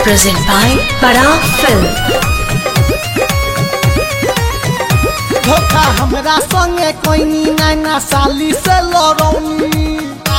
Present by Parag Film. धोखा हमरा संगे कोइनी नैना साली से लड़ौनी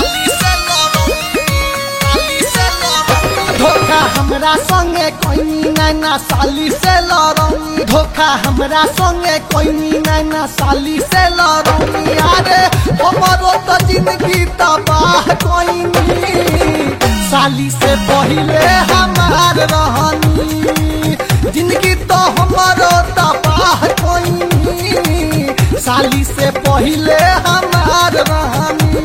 धोखा हमरा संगे कोइनी नैना साली से लड़ौनी धोखा हमरा संगे कोइनी नैना साली से लड़ौनी अरे हमरो तो जिंदगी तबाह कोइनी साली से पहिले हमार रहनी जिंदगी तो हमारो तबाह कोइनी साली से पहिले हमार रहनी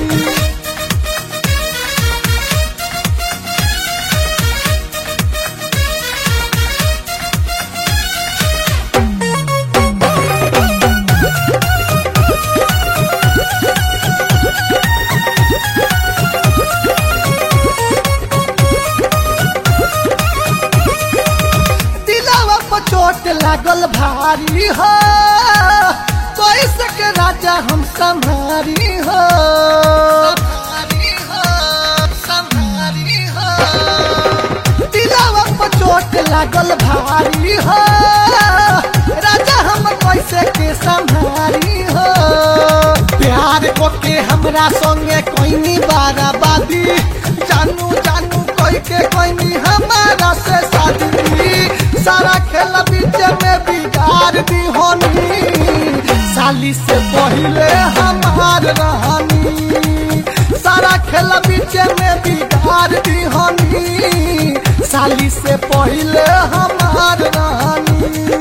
चोट लागल भारी हो कोई सके राजा हम संभारी हो दिलावा पर चोट लागल भारी हो राजा हम कैसे के संभारी हो प्यार को के हमरा संगे कोई बाराबादी जानू जानू कोई के कोई हमारा से शादी सारा खेल बीच में बिगाड़ दी होनी साली से पहिले हमार रहनी सारा खेल बीच में बिगाड़ दी होनी साली से पहिले हमार रहनी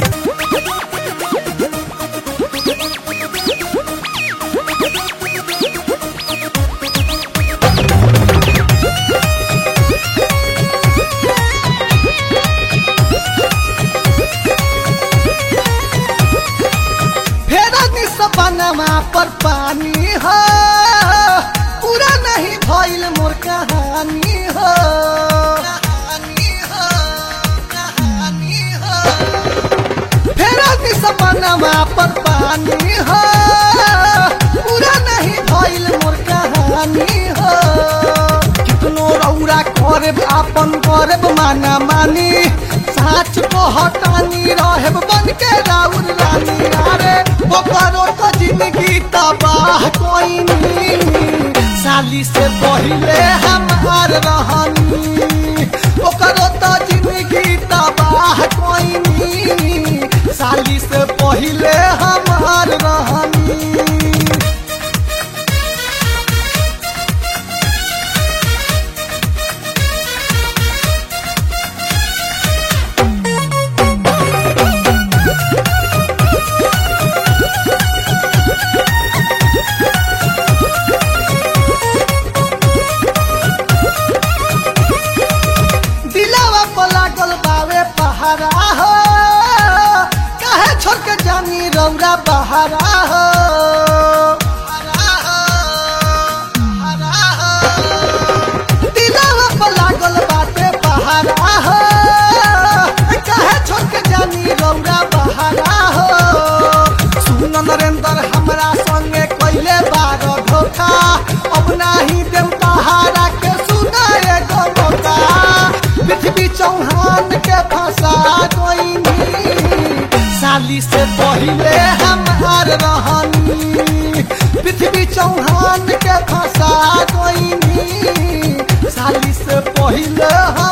सपनमा पर पानी हो पूरा नहीं भइल मोर कहानी हो फेर सपनमा पर पानी हो पूरा नहीं भइल मोर कहानी हो कितनो रौरा करब आपन करब माना मानी साच को हटानी रहब बन के राउर रानी अरे ओकरो तो जिंदगी तबाह कोइनी साली से पहिले हमार रहनी ओकरो तो जिंदगी तबाह कोइनी साली से पहिले हमार रहनी बहरा हो काहे छोड़ के जानी रौरा बहरा हो दिलवा पर लागल बाटे बहरा हो काहे छोड़ के जानी रौरा बहरा हो सुन नरेंद्र हमरा संगे कइले बार धोखा अब नाही देम तहारा के सुना एगो मौका पृथ्वी चौहान के फंसा कोइनी साली से पहिले हमार रहनी पृथ्वी चौहान के फंसा कोइनी साली से पहिले